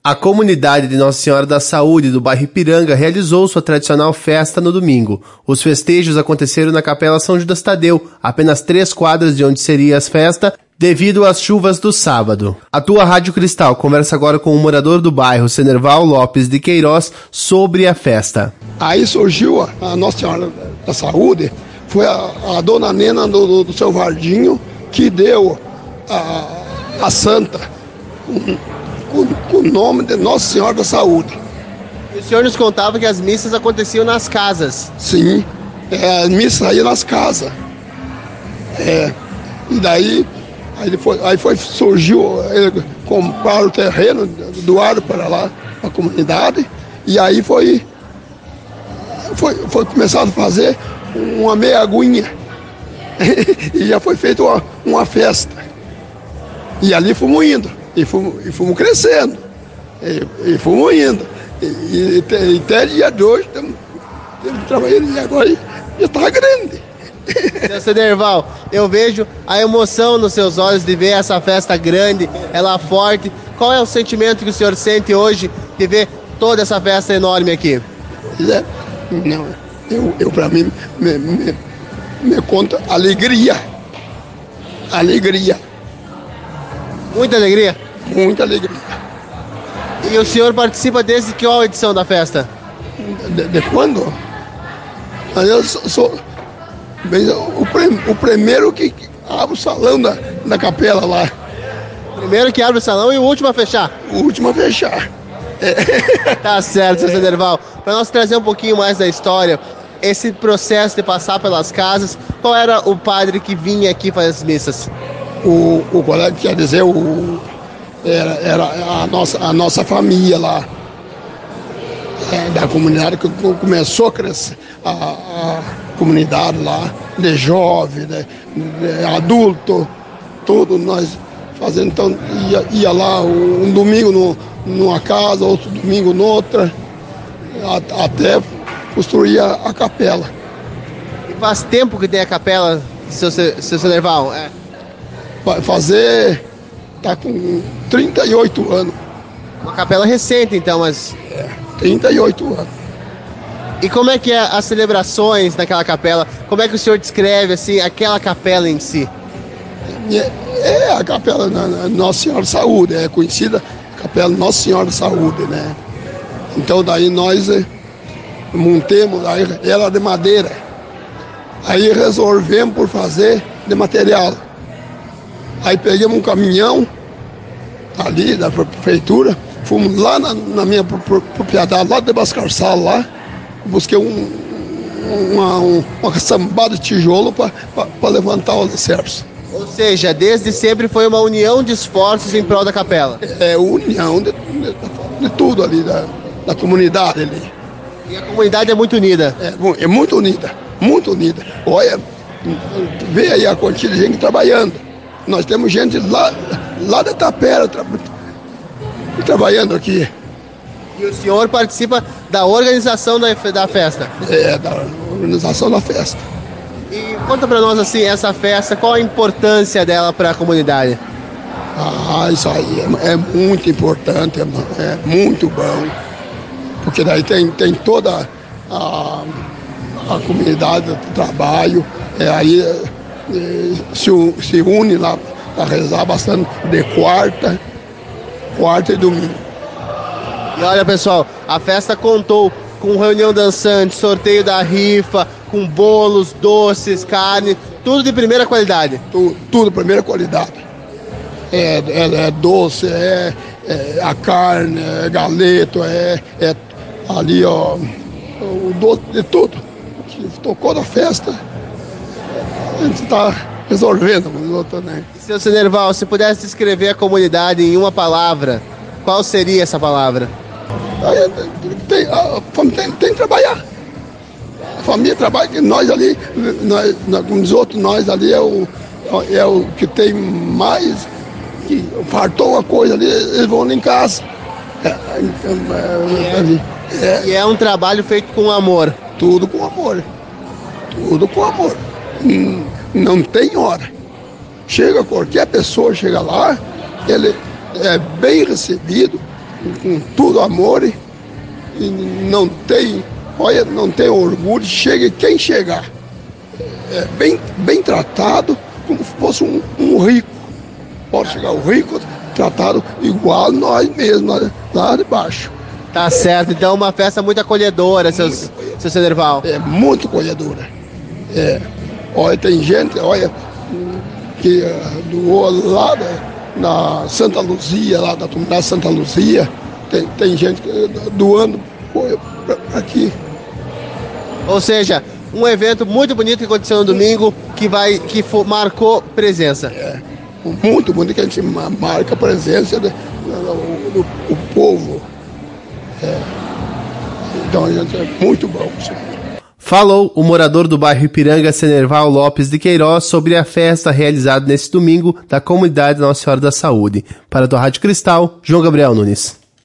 A comunidade de Nossa Senhora da Saúde do bairro Ipiranga realizou sua tradicional festa no domingo. Os festejos aconteceram na Capela São Judas Tadeu, apenas 3 quadras de onde seria as festas, devido às chuvas do sábado. A tua Rádio Cristal conversa agora com o morador do bairro, Senerval Lopes de Queiroz, sobre a festa. Aí surgiu a Nossa Senhora da Saúde, foi a dona Nena do seu Vardinho que deu a santa com o nome de Nossa Senhora da Saúde. E o senhor nos contava que as missas aconteciam nas casas. Sim, as missas aí nas casas. E daí surgiu, compraram o terreno, doaram para lá, para a comunidade, e aí foi começado a fazer uma meia aguinha. E já foi feita uma festa. E ali fomos indo, e fomos crescendo, e fomos indo. E até dia de hoje estamos trabalhando, e agora já está grande. Seu Senerval, eu vejo a emoção nos seus olhos de ver essa festa grande, ela forte. Qual é o sentimento que o senhor sente hoje de ver toda essa festa enorme aqui? Não, eu para mim me conta alegria. Alegria. Muita alegria? Muita alegria. E o senhor participa desde que edição da festa? De quando? Eu sou o primeiro que abre o salão da capela lá. Primeiro que abre o salão e o último a fechar? O último a fechar. Tá certo, seu Senerval. Para nós trazer um pouquinho mais da história, esse processo de passar pelas casas, qual era o padre que vinha aqui fazer as missas? O colega, quer dizer, era a nossa família lá, da comunidade, que começou a crescer, a comunidade lá, de jovem, de adulto, tudo nós fazendo. Então ia lá um domingo numa casa, outro domingo noutra, até construir a capela. E faz tempo que tem a capela, seu Senerval? Vai fazer, tá com 38 anos. Uma capela recente então, mas... 38 anos. E como é que é as celebrações naquela capela? Como é que o senhor descreve assim, aquela capela em si? A capela Nossa Senhora da Saúde, é conhecida capela Nossa Senhora da Saúde, né? Então daí nós montemos ela de madeira. Aí resolvemos por fazer de material. Aí pegamos um caminhão ali da prefeitura, fomos lá na minha propriedade, lá de Bascarçal, lá, busquei uma sambada de tijolo para levantar os alicerces. Ou seja, desde sempre foi uma união de esforços em prol da capela. União de tudo ali, da comunidade ali. E a comunidade é muito unida? É muito unida, muito unida. Olha, vê aí a quantidade de gente trabalhando. Nós temos gente lá da Tapera trabalhando aqui. E o senhor participa da organização da festa? Da organização da festa. E conta para nós assim, essa festa, qual a importância dela para a comunidade? Isso aí é muito importante, é muito bom. Porque daí tem toda a comunidade do trabalho, aí se une lá para rezar bastante de quarta e domingo. E olha, pessoal, a festa contou com reunião dançante, sorteio da rifa, com bolos, doces, carne, tudo de primeira qualidade. Tudo de primeira qualidade. É doce, a carne, galeto, ali, ó, o doce de tudo. Que tocou na festa, a gente está resolvendo. Né? Seu Senerval, se pudesse descrever a comunidade em uma palavra, qual seria essa palavra? Tem que trabalhar. A família trabalha, que nós ali, como os outros, nós ali é o que tem mais, que fartou uma coisa ali, eles vão em casa. E é um trabalho feito com amor. Tudo com amor. Tudo com amor. Não tem hora. Qualquer pessoa chega lá, ele é bem recebido, com tudo amor e não tem, olha, não tem orgulho, chega quem chegar. É bem tratado, como se fosse um rico. Pode chegar o rico, tratado igual nós mesmos, lá de baixo. Tá certo, então uma festa muito acolhedora, seu Cenerval. É muito acolhedora. Olha, tem gente, olha, que doou lá na Santa Luzia, lá da comunidade Santa Luzia, tem gente doando aqui. Ou seja, um evento muito bonito que aconteceu no domingo, que marcou presença. Muito bonito que a gente marca a presença do povo. Então, gente, é muito bom. Falou o morador do bairro Ipiranga, Cenerval Lopes de Queiroz, sobre a festa realizada nesse domingo da comunidade Nossa Senhora da Saúde. Para a Rádio Cristal, João Gabriel Nunes.